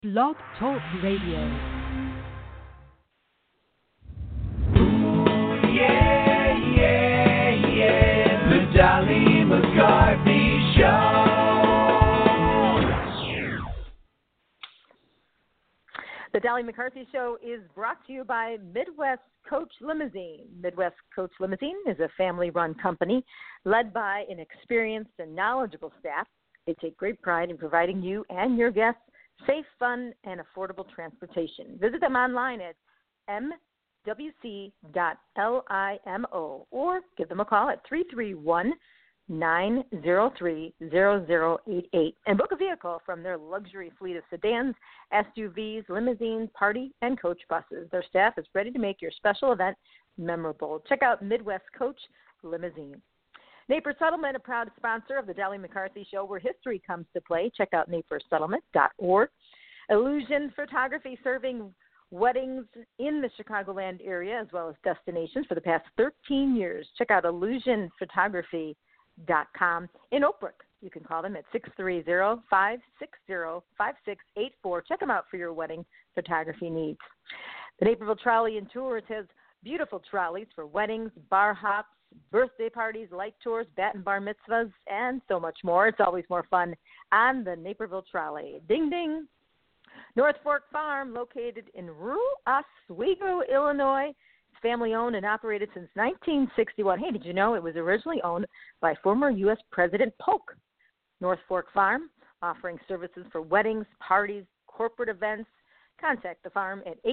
Blog Talk Radio. The Dolly McCarthy Show. The Dolly McCarthy Show is brought to you by Midwest Coach Limousine. Midwest Coach Limousine is a family-run company led by an experienced and knowledgeable staff. They take great pride in providing you and your guests safe, fun, and affordable transportation. Visit them online at mwc.limo or give them a call at 331-903-0088 and book a vehicle from their luxury fleet of sedans, SUVs, limousines, party, and coach buses. Their staff is ready to make your special event memorable. Check out Midwest Coach Limousine. Napier Settlement, a proud sponsor of the Dolly McCarthy Show, where history comes to play. Check out napiersettlement.org. Illusion Photography, serving weddings in the Chicagoland area as well as destinations for the past 13 years. Check out illusionphotography.com. In Oak Brook, you can call them at 630-560-5684. Check them out for your wedding photography needs. The Naperville Trolley and Tours has beautiful trolleys for weddings, bar hops, birthday parties, light tours, bat and bar mitzvahs, and so much more. It's always more fun on the Naperville Trolley. Ding, ding. North Fork Farm, located in rural Oswego, Illinois. It's family-owned and operated since 1961. Hey, did you know it was originally owned by former U.S. President Polk? North Fork Farm, offering services for weddings, parties, corporate events. Contact the farm at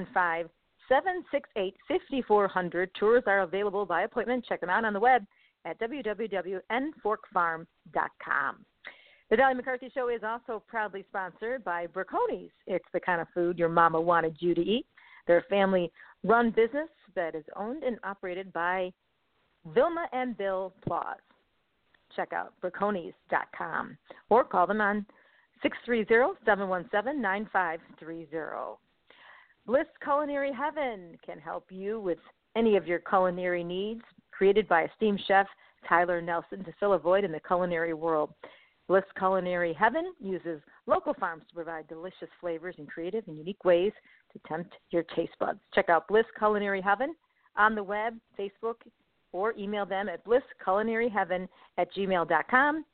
815-768-5400. Tours are available by appointment. Check them out on the web at www.nforkfarm.com. The Dolly McCarthy Show is also proudly sponsored by Braconi's. It's the kind of food your mama wanted you to eat. They're a family-run business that is owned and operated by Vilma and Bill Plaus. Check out Braconi's.com or call them on 630-717-9530. Bliss Culinary Heaven can help you with any of your culinary needs, created by esteemed chef Tyler Nelson to fill a void in the culinary world. Bliss Culinary Heaven uses local farms to provide delicious flavors in creative and unique ways to tempt your taste buds. Check out Bliss Culinary Heaven on the web, Facebook, or email them at blissculinaryheaven@gmail.com,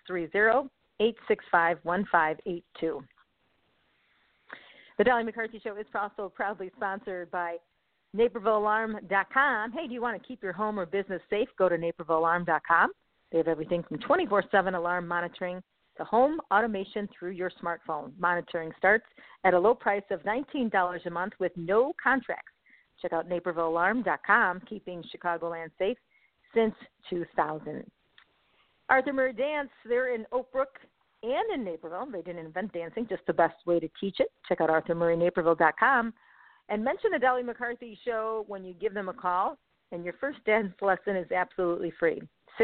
630-865-1582. The Dolly McCarthy Show is also proudly sponsored by NapervilleAlarm.com. Hey, do you want to keep your home or business safe? Go to NapervilleAlarm.com. They have everything from 24/7 alarm monitoring to home automation through your smartphone. Monitoring starts at a low price of $19 a month with no contracts. Check out NapervilleAlarm.com, keeping Chicagoland safe since 2000. Arthur Murray Dance, they're in Oak Brook and in Naperville. They didn't invent dancing, just the best way to teach it. Check out ArthurMurrayNaperville.com and mention the Dolly McCarthy Show when you give them a call, and your first dance lesson is absolutely free.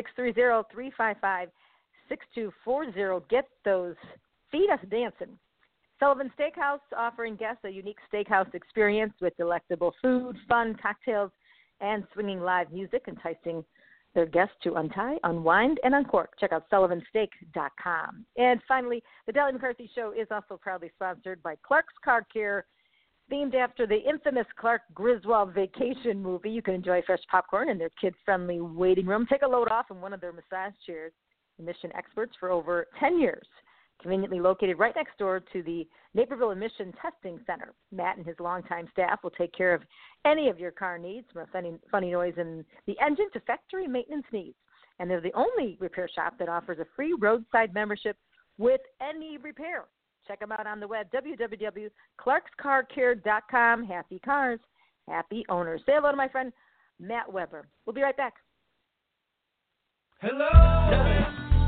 630-355-6240. Get those feet us dancing. Sullivan Steakhouse, offering guests a unique steakhouse experience with delectable food, fun cocktails, and swinging live music, enticing their guests to untie, unwind, and uncork. Check out sullivansteak.com. And finally, the Dolly McCarthy Show is also proudly sponsored by Clark's Car Care, themed after the infamous Clark Griswold Vacation movie. You can enjoy fresh popcorn in their kid-friendly waiting room. Take a load off in one of their massage chairs. Emission experts for over 10 years. Conveniently located right next door to the Naperville Emission Testing Center. Matt and his longtime staff will take care of any of your car needs, from a funny noise in the engine to factory maintenance needs. And they're the only repair shop that offers a free roadside membership with any repair. Check them out on the web, www.clarkscarcare.com. Happy cars, happy owners. Say hello to my friend Matt Weber. We'll be right back. Hello, Dolly.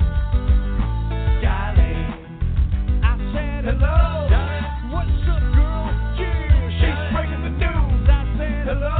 I said hello. Dolly. What's up, girl? Yeah, she's breaking the news. I said hello.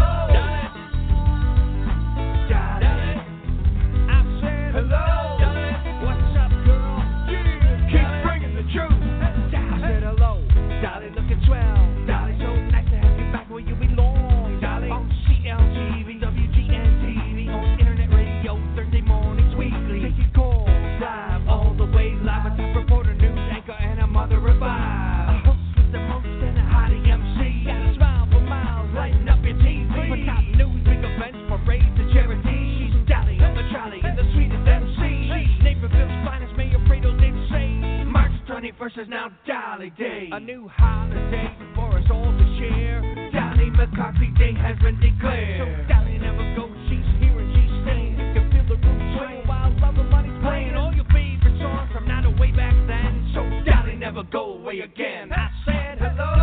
Dolly. I said hello. Dolly. What's up, girl? Yeah, keep bringing the truth. I said hello. Dolly, looking swell. Dolly, so nice to have you back where you belong. Dolly, on CLTV, WGN-TV, on internet radio, Thursday mornings, weekly. Take your calls live, all the way live. A top reporter, news anchor, and a mother of five. day, a new holiday for us all to share. Dolly McCarthy Day has been declared. So Dolly never goes, she's here and she's staying. You can feel the room swaying while love and money's playing. All your favorite songs from now to way back then. So Dolly never go away again. I said hello,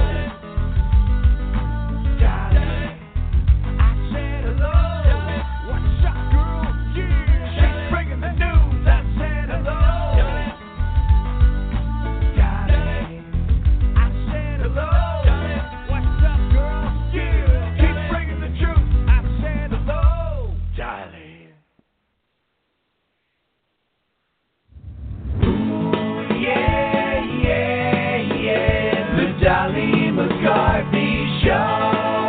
Dolly. I said hello. What's up, girl? Yeah, she's bringing the news. I said hello, Dolly. I said hello. What's up, girl? Yeah, keep bringing the truth. I said hello, Dolly. Ooh, yeah, yeah, yeah, the Dolly McCarthy Show.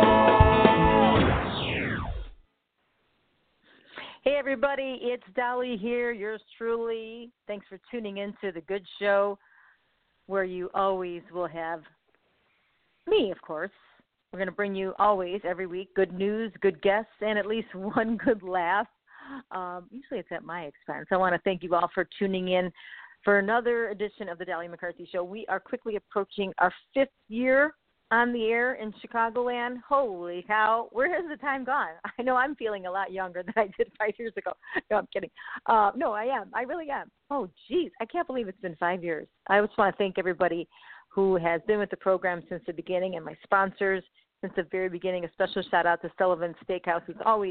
Hey, everybody, it's Dolly here, yours truly. Thanks for tuning in to The Good Show, where you always will have me, of course. We're going to bring you always, every week, good news, good guests, and at least one good laugh. Usually it's at my expense. I want to thank you all for tuning in for another edition of The Dolly McCarthy Show. We are quickly approaching our 5th year on the air in Chicagoland. Holy cow, where has the time gone? I know I'm feeling a lot younger than I did 5 years ago. No, I'm kidding. No, I am. I really am. Oh, geez, I can't believe it's been 5 years. I just want to thank everybody who has been with the program since the beginning and my sponsors since the very beginning. A special shout-out to Sullivan Steakhouse, who's always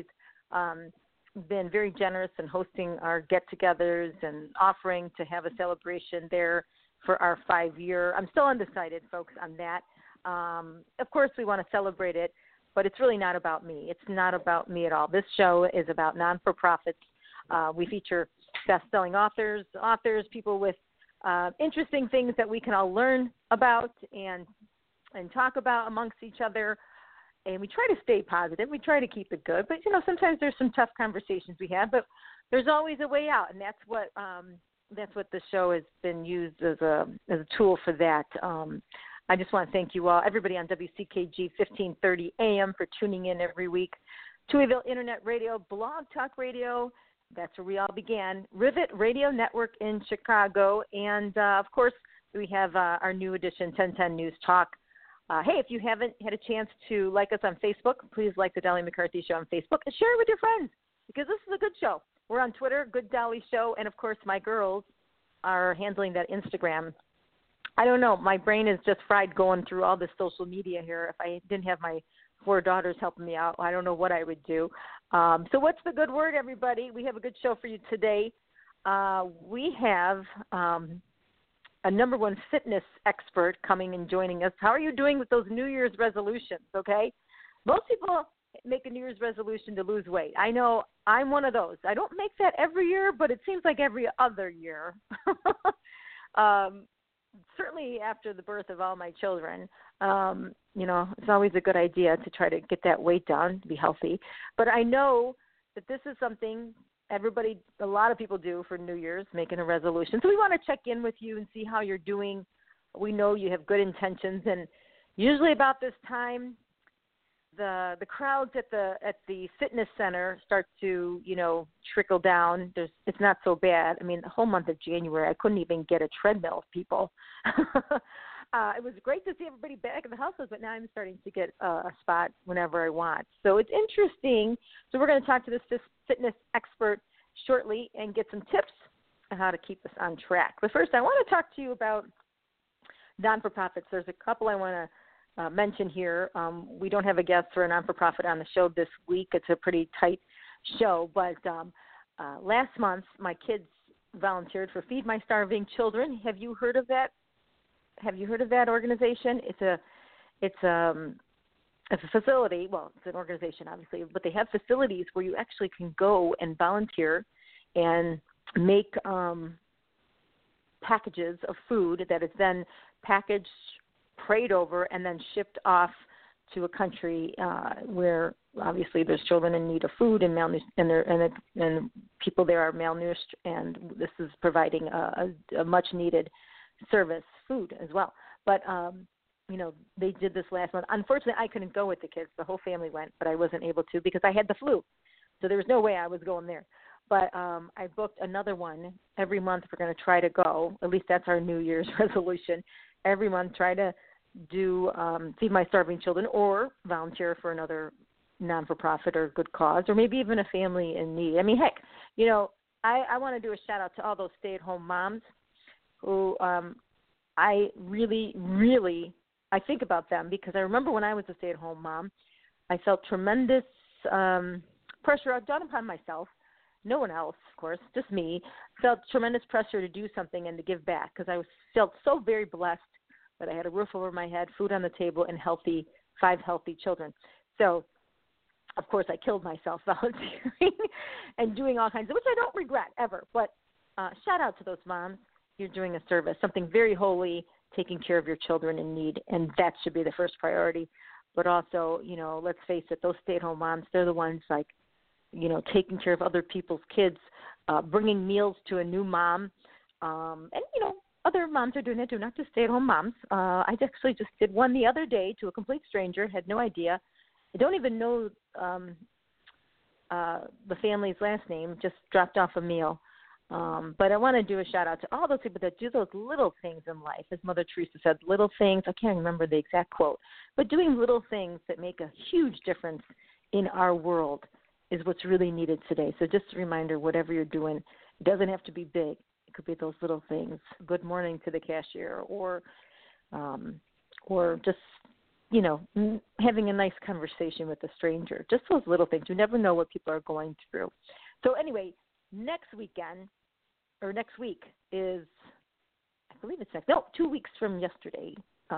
been very generous in hosting our get-togethers and offering to have a celebration there for our 5-year. I'm still undecided, folks, on that. Of course, we want to celebrate it, but it's really not about me. It's not about me at all. This show is about non-for-profits. We feature best-selling authors, people with interesting things that we can all learn about and talk about amongst each other. And we try to stay positive. We try to keep it good. But, sometimes there's some tough conversations we have, but there's always a way out, and that's what the show has been used as a tool for that. I just want to thank you all, everybody on WCKG 1530 AM for tuning in every week. Tuieville Internet Radio, Blog Talk Radio, that's where we all began. Rivet Radio Network in Chicago. And, of course, we have our new edition, 1010 News Talk. Hey, if you haven't had a chance to like us on Facebook, please like the Dolly McCarthy Show on Facebook and share it with your friends because this is a good show. We're on Twitter, Good Dolly Show, and, of course, my girls are handling that Instagram. I don't know. My brain is just fried going through all this social media here. If I didn't have my 4 daughters helping me out, I don't know what I would do. So what's the good word, everybody? We have a good show for you today. We have a number one fitness expert coming and joining us. How are you doing with those New Year's resolutions, okay? Most people make a New Year's resolution to lose weight. I know I'm one of those. I don't make that every year, but it seems like every other year. Certainly after the birth of all my children, it's always a good idea to try to get that weight down, to be healthy. But I know that this is something a lot of people do for New Year's, making a resolution. So we want to check in with you and see how you're doing. We know you have good intentions, and usually about this time, the crowds at the fitness center start to, trickle down. It's not so bad. I mean, the whole month of January, I couldn't even get a treadmill, people. It was great to see everybody back in the houses, but now I'm starting to get a spot whenever I want. So it's interesting. So we're going to talk to this fitness expert shortly and get some tips on how to keep us on track. But first, I want to talk to you about non-for-profits. There's a couple I want to mention here. We don't have a guest for a non-for-profit on the show this week. It's a pretty tight show, but last month my kids volunteered for Feed My Starving Children. Have you heard of that? Have you heard of that organization? It's a facility. Well, it's an organization, obviously, but they have facilities where you actually can go and volunteer and make packages of food that is then packaged, prayed over, and then shipped off to a country where obviously there's children in need of food and and people there are malnourished, and this is providing a much needed service, food as well. But they did this last month. Unfortunately, I couldn't go with the kids. The whole family went, but I wasn't able to because I had the flu, so there was no way I was going there. But I booked another one every month. We're going to try to go. At least that's our New Year's resolution. every month try to do Feed My Starving Children or volunteer for another non-for-profit or good cause, or maybe even a family in need. I mean, heck, I want to do a shout-out to all those stay-at-home moms who I really, really, I think about them because I remember when I was a stay-at-home mom, I felt tremendous pressure done upon myself. No one else, of course, just me, felt tremendous pressure to do something and to give back because I felt so very blessed that I had a roof over my head, food on the table, and 5 healthy children. So, of course, I killed myself volunteering and doing all kinds of, which I don't regret ever. But shout out to those moms. You're doing a service, something very holy, taking care of your children in need, and that should be the first priority. But also, let's face it, those stay-at-home moms, they're the ones like, taking care of other people's kids, bringing meals to a new mom. And, other moms are doing it too, not just stay-at-home moms. I actually just did one the other day to a complete stranger, had no idea. I don't even know the family's last name, just dropped off a meal. But I want to do a shout-out to all those people that do those little things in life. As Mother Teresa said, little things, I can't remember the exact quote, but doing little things that make a huge difference in our world is what's really needed today. So just a reminder, whatever you're doing, it doesn't have to be big. It could be those little things. Good morning to the cashier, or just, having a nice conversation with a stranger. Just those little things. You never know what people are going through. So anyway, next week is, I believe it's 2 weeks from yesterday,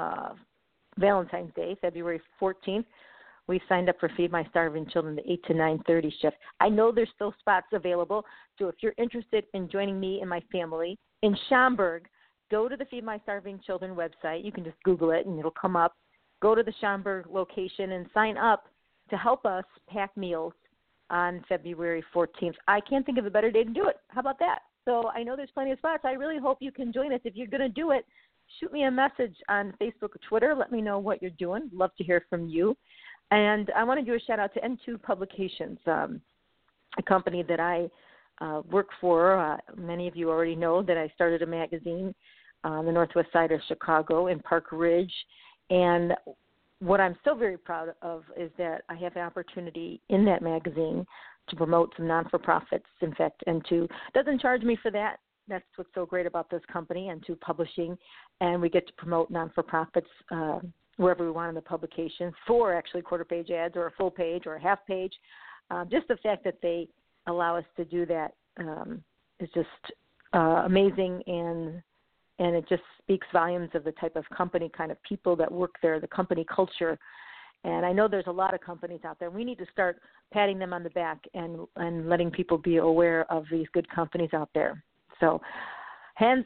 Valentine's Day, February 14th. We signed up for Feed My Starving Children, the 8 to 9:30 shift. I know there's still spots available, so if you're interested in joining me and my family in Schaumburg, go to the Feed My Starving Children website. You can just Google it, and it'll come up. Go to the Schaumburg location and sign up to help us pack meals on February 14th. I can't think of a better day to do it. How about that? So I know there's plenty of spots. I really hope you can join us. If you're going to do it, shoot me a message on Facebook or Twitter. Let me know what you're doing. Love to hear from you. And I want to do a shout-out to N2 Publications, a company that I work for. Many of you already know that I started a magazine on the northwest side of Chicago in Park Ridge. And what I'm so very proud of is that I have the opportunity in that magazine to promote some non-for-profits. In fact, N2 doesn't charge me for that. That's what's so great about this company, N2 Publishing. And we get to promote non-for-profits wherever we want in the publication for actually quarter-page ads or a full page or a half page. Just the fact that they allow us to do that is just amazing, and it just speaks volumes of the type of company, kind of people that work there, the company culture. And I know there's a lot of companies out there. We need to start patting them on the back and letting people be aware of these good companies out there. So hats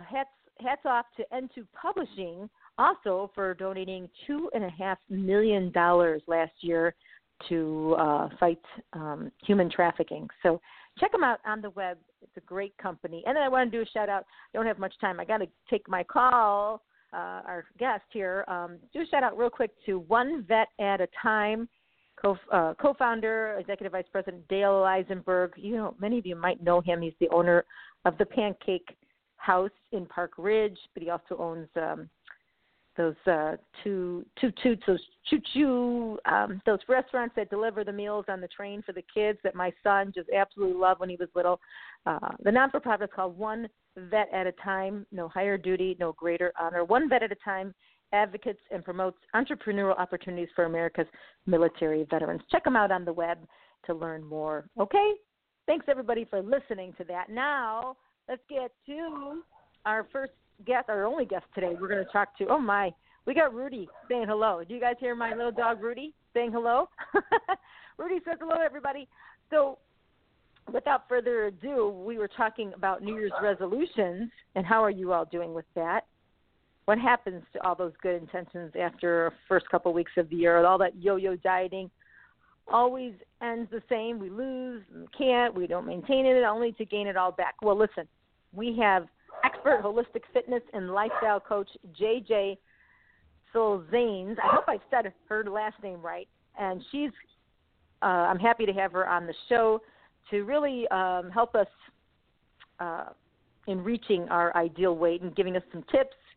off to N2 Publishing, also for donating $2.5 million last year to fight human trafficking. So check them out on the web. It's a great company. And then I want to do a shout-out. I don't have much time. I got to take my call, our guest here. Do a shout-out real quick to One Vet at a Time, co-founder, Executive Vice President Dale Eisenberg. Many of you might know him. He's the owner of the Pancake House in Park Ridge, but he also owns those those restaurants that deliver the meals on the train for the kids that my son just absolutely loved when he was little. The non-for-profit is called One Vet at a Time. No higher duty, no greater honor. One Vet at a Time advocates and promotes entrepreneurial opportunities for America's military veterans. Check them out on the web to learn more. Okay? Thanks, everybody, for listening to that. Now, let's get to our first guest, our only guest today. We're going to talk to, we got Rudy saying hello. Do you guys hear my little dog Rudy saying hello? Rudy says hello, everybody. So without further ado, we were talking about New Year's resolutions and how are you all doing with that? What happens to all those good intentions after the first couple of weeks of the year? All that yo-yo dieting always ends the same. We lose, we don't maintain it, only to gain it all back. Well, listen, we have expert holistic fitness and lifestyle coach JJ Silzanes. I hope I said her last name right. And she's, I'm happy to have her on the show to really help us in reaching our ideal weight and giving us some tips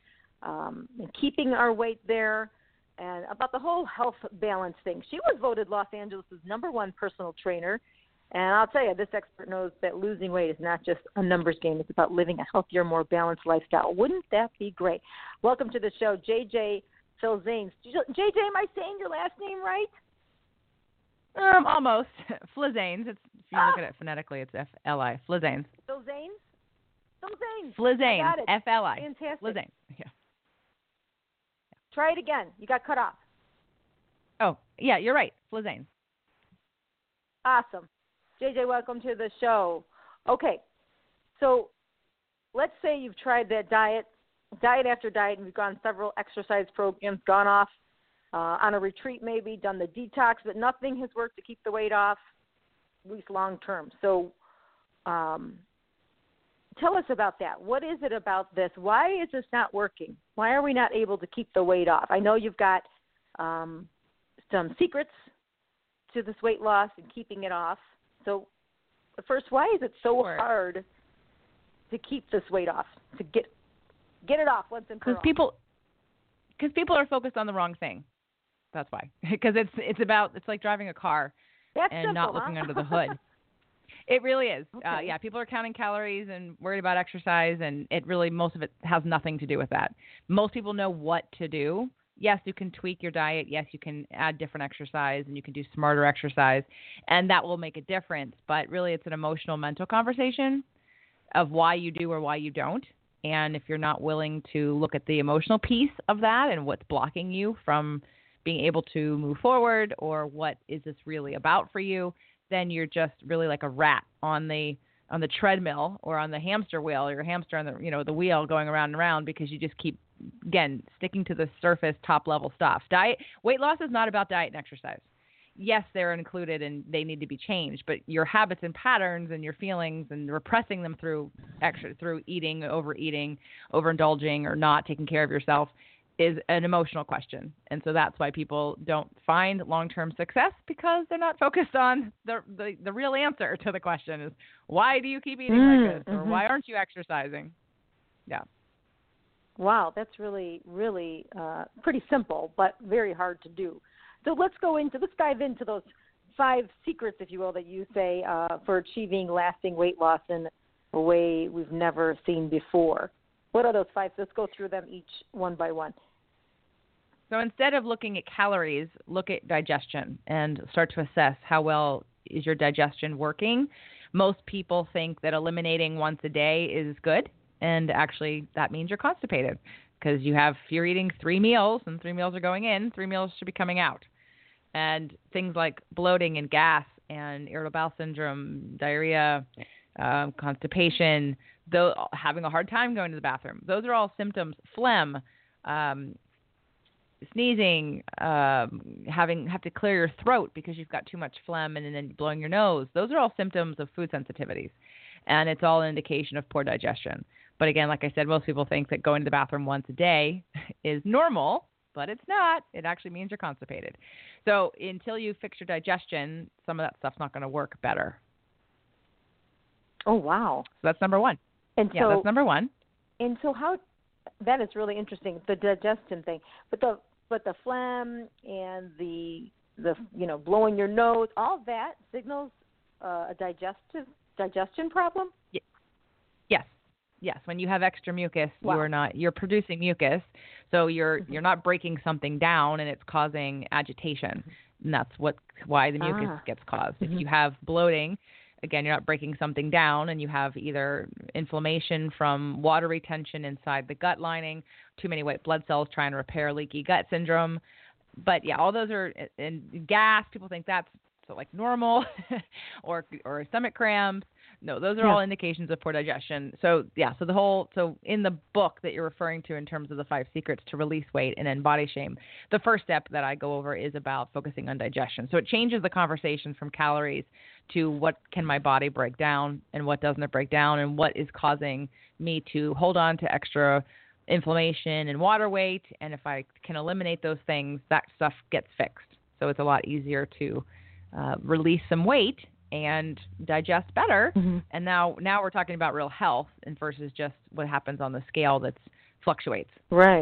and keeping our weight there, and about the whole health balance thing. She was voted Los Angeles' #1 personal trainer. And I'll tell you, this expert knows that losing weight is not just a numbers game. It's about living a healthier, more balanced lifestyle. Wouldn't that be great? Welcome to the show, JJ Filzanes. JJ, am I saying your last name right? Almost. Flizanes. If you look at it phonetically, it's F-L-I. Flizanes. Filzanes? Filzanes. Flizanes. Got it. F-L-I. Fantastic. Flizanes. Yeah. Try it again. You got cut off. Oh, yeah, you're right. Flizanes. Awesome. JJ, welcome to the show. Okay, so let's say you've tried that diet after diet, and you've gone several exercise programs, gone off on a retreat maybe, done the detox, but nothing has worked to keep the weight off, at least long term. So tell us about that. What is it about this? Why is this not working? Why are we not able to keep the weight off? I know you've got some secrets to this weight loss and keeping it off. So first, why is it so hard to keep this weight off, to get it off once and for all? Because people are focused on the wrong thing. That's why. Because it's like driving a car and not looking under the hood. It really is. Okay. People are counting calories and worried about exercise, and most of it has nothing to do with that. Most people know what to do. Yes, you can tweak your diet. Yes, you can add different exercise, and you can do smarter exercise, and that will make a difference. But really, it's an emotional, mental conversation of why you do or why you don't. And if you're not willing to look at the emotional piece of that and what's blocking you from being able to move forward, or what is this really about for you, then you're just really like a rat on the treadmill or on the hamster wheel, or your hamster on the wheel going around and around, because you just keep, again, sticking to the surface, top level stuff. Weight loss is not about diet and exercise. Yes, they're included and they need to be changed, but your habits and patterns and your feelings and repressing them through eating, overeating, overindulging, or not taking care of yourself is an emotional question. And so that's why people don't find long-term success, because they're not focused on the real answer to the question is, why do you keep eating like this? Or why aren't you exercising? Yeah. Wow, that's really, really pretty simple, but very hard to do. So let's dive into those 5 secrets, if you will, that you say for achieving lasting weight loss in a way we've never seen before. What are those 5? Let's go through them each one by one. So instead of looking at calories, look at digestion and start to assess how well is your digestion working. Most people think that eliminating once a day is good, and actually that means you're constipated, because you're eating 3 meals and 3 meals are going in, 3 meals should be coming out. And things like bloating and gas and irritable bowel syndrome, diarrhea, constipation, having a hard time going to the bathroom, those are all symptoms. Phlegm, sneezing, have to clear your throat because you've got too much phlegm, and then blowing your nose. Those are all symptoms of food sensitivities, and it's all an indication of poor digestion. But again, like I said, most people think that going to the bathroom once a day is normal, but it's not. It actually means you're constipated. So until you fix your digestion, some of that stuff's not going to work better. Oh, wow. So that's number 1. And yeah, that's number 1. And so that is really interesting, the digestion thing. But the phlegm and the blowing your nose, all that signals a digestion problem? Yes. When you have extra mucus, wow. you're producing mucus, so you're not breaking something down, and it's causing agitation. And that's why the mucus gets caused. If you have bloating, again, you're not breaking something down, and you have either inflammation from water retention inside the gut lining, too many white blood cells trying to repair leaky gut syndrome. But yeah, all those are, and gas, people think that's like normal, or stomach cramps. No, those are all indications of poor digestion. So so in the book that you're referring to in terms of the 5 secrets to release weight and end body shame, the first step that I go over is about focusing on digestion. So it changes the conversation from calories to what can my body break down and what doesn't it break down, and what is causing me to hold on to extra inflammation and water weight. And if I can eliminate those things, that stuff gets fixed. So it's a lot easier to release some weight and digest better. Mm-hmm. And now we're talking about real health, and versus just what happens on the scale that fluctuates. Right.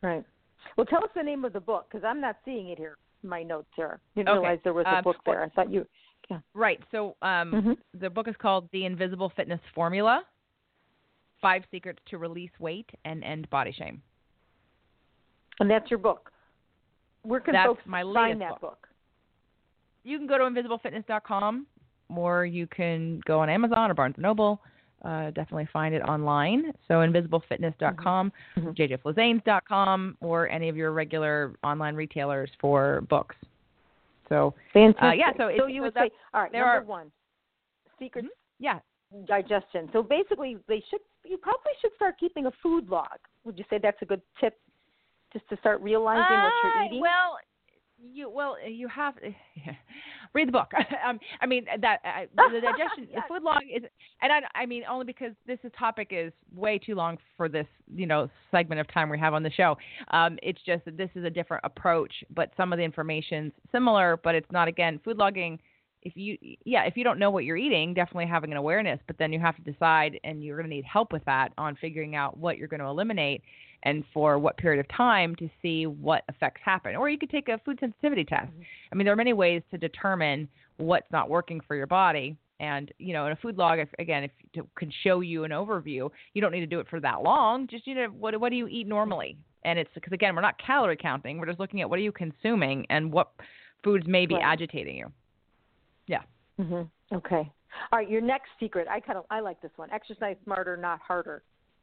Right. Well, tell us the name of the book, because I'm not seeing it here in my notes here. Didn't Okay. realize there was a book there. I thought you. Yeah. Right. So the book is called The Invisible Fitness Formula: 5 Secrets to Release Weight and End Body Shame. And that's your book. Where can That's folks my find latest that book. You can go to invisiblefitness.com, or you can go on Amazon or Barnes & Noble. Definitely find it online. So invisiblefitness.com, jjflizanes.com, or any of your regular online retailers for books. So fantastic. So you would say, all right, number one, secrets. Yeah. Digestion. So basically, you probably should start keeping a food log. Would you say that's a good tip, just to start realizing what you're eating? You have read the book. I mean the digestion, the food log is, and I mean only because this topic is way too long for this segment of time we have on the show. It's just that this is a different approach, but some of the information's similar, but it's not. Again, food logging. If you don't know what you're eating, definitely having an awareness, but then you have to decide, and you're going to need help with that on figuring out what you're going to eliminate and for what period of time to see what effects happen. Or you could take a food sensitivity test. I mean, there are many ways to determine what's not working for your body. And, in a food log, if it can show you an overview, you don't need to do it for that long. Just, what do you eat normally? And it's because, again, we're not calorie counting. We're just looking at what are you consuming and what foods may be agitating you. Yeah. Okay. All right. Your next secret. I like this one. Exercise smarter, not harder.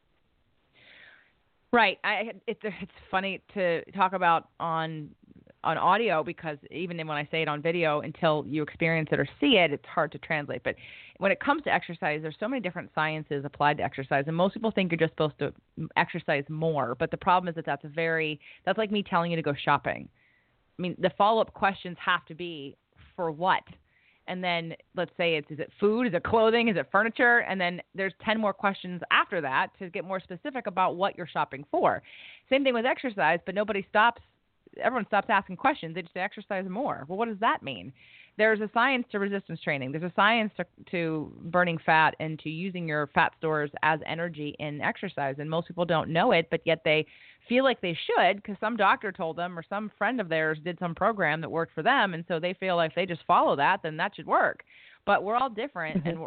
Right. It's funny to talk about on audio, because even when I say it on video, until you experience it or see it, it's hard to translate. But when it comes to exercise, there's so many different sciences applied to exercise, and most people think you're just supposed to exercise more. But the problem is that's like me telling you to go shopping. I mean, the follow-up questions have to be, for what? And then let's say is it food, is it clothing, is it furniture? And then there's 10 more questions after that to get more specific about what you're shopping for. Same thing with exercise, but everyone stops asking questions. They just say exercise more. Well, what does that mean? There's a science to resistance training. There's a science to burning fat and to using your fat stores as energy in exercise. And most people don't know it, but yet they feel like they should because some doctor told them or some friend of theirs did some program that worked for them. And so they feel like if they just follow that, then that should work. But we're all different, and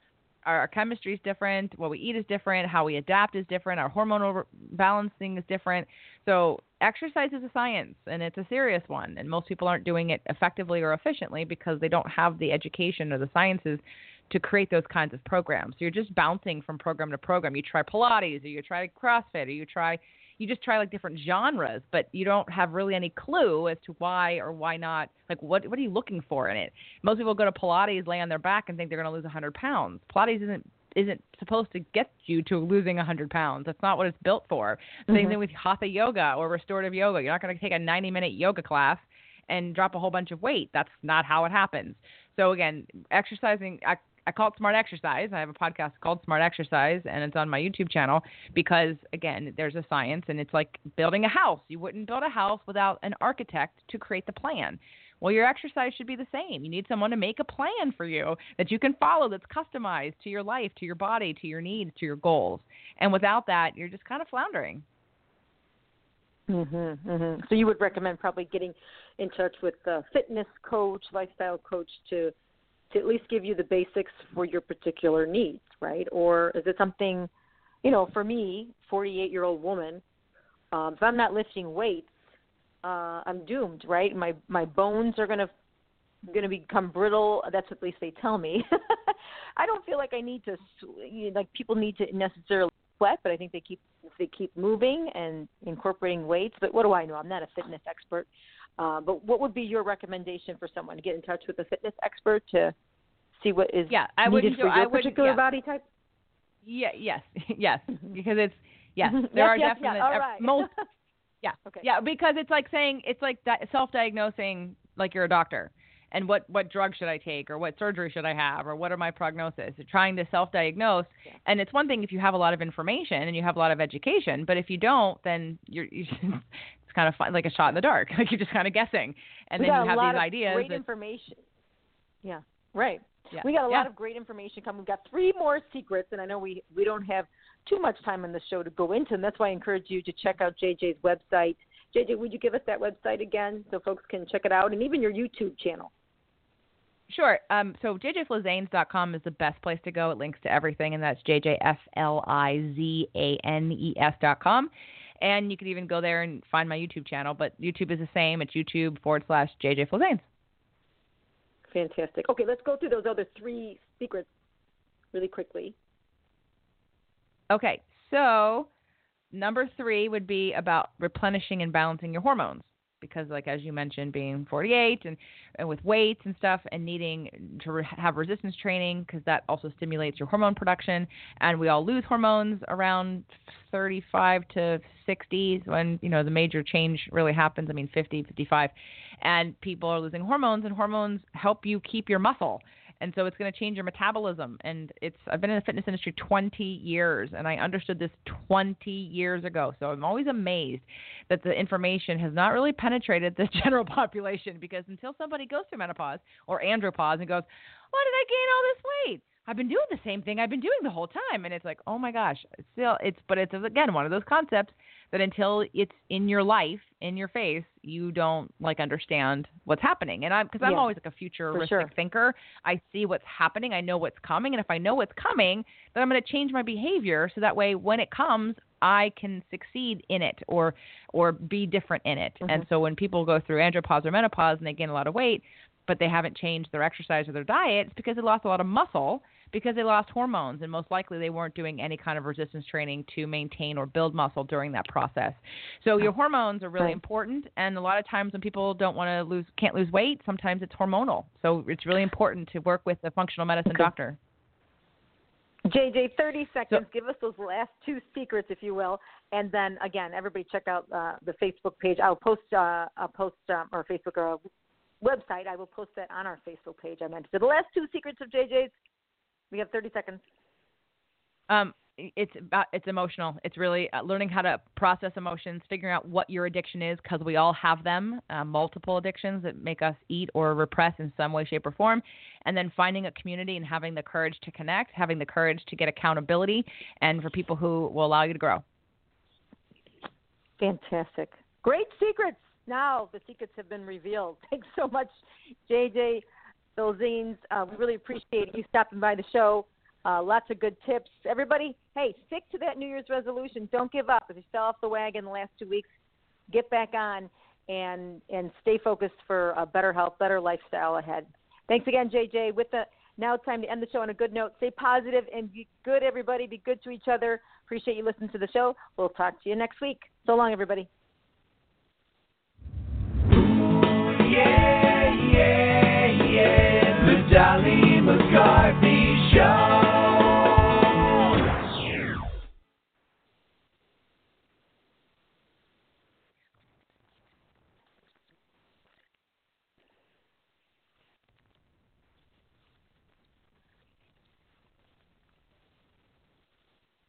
our chemistry is different. What we eat is different. How we adapt is different. Our hormonal balancing is different. So exercise is a science, and it's a serious one. And most people aren't doing it effectively or efficiently because they don't have the education or the sciences to create those kinds of programs. So you're just bouncing from program to program. You try Pilates, or you try CrossFit, or you just try like different genres, but you don't have really any clue as to why or why not. Like, what are you looking for in it? Most people go to Pilates, lay on their back, and think they're going to lose 100 pounds. Pilates isn't supposed to get you to losing 100 pounds. That's not what it's built for. Same thing with Hatha yoga or restorative yoga. You're not going to take a 90-minute yoga class and drop a whole bunch of weight. That's not how it happens. So again, exercising, I call it Smart Exercise. I have a podcast called Smart Exercise, and it's on my YouTube channel because, again, there's a science, and it's like building a house. You wouldn't build a house without an architect to create the plan. Well, your exercise should be the same. You need someone to make a plan for you that you can follow, that's customized to your life, to your body, to your needs, to your goals. And without that, you're just kind of floundering. So you would recommend probably getting in touch with a fitness coach, lifestyle coach to at least give you the basics for your particular needs, right? Or is it something, for me, 48-year-old woman, if I'm not lifting weights, I'm doomed, right? My bones are gonna become brittle. That's what at least they tell me. I don't feel like I need to, like people need to necessarily sweat, but I think they keep moving and incorporating weights. But what do I know? I'm not a fitness expert. But what would be your recommation for someone to get in touch with a fitness expert to see what is needed for your particular body type? Yes, because it's there are definitely all right. most. Yeah, okay. Yeah, because it's like self-diagnosing like you're a doctor, and what drug should I take, or what surgery should I have, or what are my prognosis? Trying to self-diagnose, and it's one thing if you have a lot of information and you have a lot of education, but if you don't, then you're it's kind of fun, like a shot in the dark, like you're just kind of guessing, and then you have these ideas. Great information. Yeah, right. Yeah. We got a lot of great information coming. We've got 3 more secrets, and I know we don't have too much time on the show to go into, and that's why I encourage you to check out JJ's website. JJ, would you give us that website again so folks can check it out, and even your YouTube channel? Sure. So jjflizanes.com is the best place to go. It links to everything, and that's jjflizanes.com. And you can even go there and find my YouTube channel, but YouTube is the same. It's YouTube.com/JJFlizanes. Fantastic. Okay, let's go through those other 3 secrets really quickly. Okay, so number 3 would be about replenishing and balancing your hormones. Because, like, as you mentioned, being 48 and with weights and stuff and needing to have resistance training, because that also stimulates your hormone production. And we all lose hormones around 35 to 60 when, the major change really happens. I mean, 50, 55. And people are losing hormones, and hormones help you keep your muscle. And so it's going to change your metabolism. And I've been in the fitness industry 20 years, and I understood this 20 years ago. So I'm always amazed that the information has not really penetrated the general population, because until somebody goes through menopause or andropause and goes, why did I gain all this weight? I've been doing the same thing I've been doing the whole time. And it's like, oh my gosh, but it's again, one of those concepts that until it's in your life, in your face, you don't understand what's happening. And I'm always a futuristic thinker. I see what's happening. I know what's coming. And if I know what's coming, then I'm going to change my behavior. So that way, when it comes, I can succeed in it or be different in it. Mm-hmm. And so when people go through andropause or menopause and they gain a lot of weight, but they haven't changed their exercise or their diet, it's because they lost a lot of muscle, because they lost hormones, and most likely they weren't doing any kind of resistance training to maintain or build muscle during that process. So your hormones are really important, and a lot of times when people can't lose weight, sometimes it's hormonal. So it's really important to work with a functional medicine doctor. JJ, 30 seconds. Give us those last 2 secrets, if you will, and then again, everybody check out the Facebook page. I'll post our Facebook or website. I will post that on our Facebook page. I mentioned the last 2 secrets of JJ's. We have 30 seconds. It's emotional. It's really learning how to process emotions, figuring out what your addiction is, because we all have them, multiple addictions that make us eat or repress in some way, shape, or form, and then finding a community and having the courage to connect, having the courage to get accountability, and for people who will allow you to grow. Fantastic. Great secrets. Now the secrets have been revealed. Thanks so much, JJ Flizanes. We really appreciate you stopping by the show. Lots of good tips. Everybody, hey, stick to that New Year's resolution. Don't give up. If you fell off the wagon the last 2 weeks, get back on and stay focused for a better health, better lifestyle ahead. Thanks again, JJ. Now it's time to end the show on a good note. Stay positive and be good, everybody. Be good to each other. Appreciate you listening to the show. We'll talk to you next week. So long, everybody. Yeah, yeah, yeah. The Dolly McCarthy